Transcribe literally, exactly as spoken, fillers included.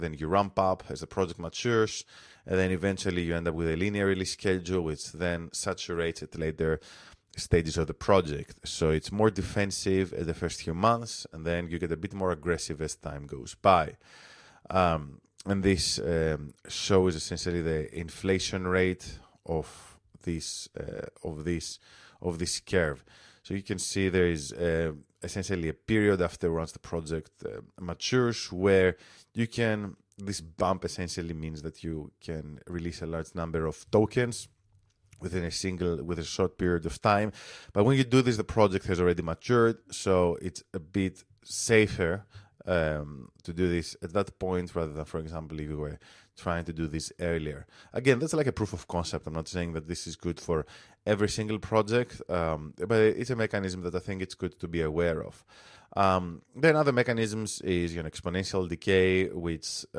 then you ramp up as the project matures, and then eventually you end up with a linear release schedule, which then saturates at later stages of the project. So it's more defensive at the first few months, and then you get a bit more aggressive as time goes by. Um, and this um, shows essentially the inflation rate of this uh, of this of this curve. So you can see there is uh, essentially a period after once the project uh, matures where you can, this bump essentially means that you can release a large number of tokens within a single, with a short period of time. But when you do this, the project has already matured, so it's a bit safer um, to do this at that point rather than, for example, if you were trying to do this earlier. Again, that's like a proof of concept. I'm not saying that this is good for every single project, um, but it's a mechanism that I think it's good to be aware of. Um, then other mechanisms is, you know, exponential decay, which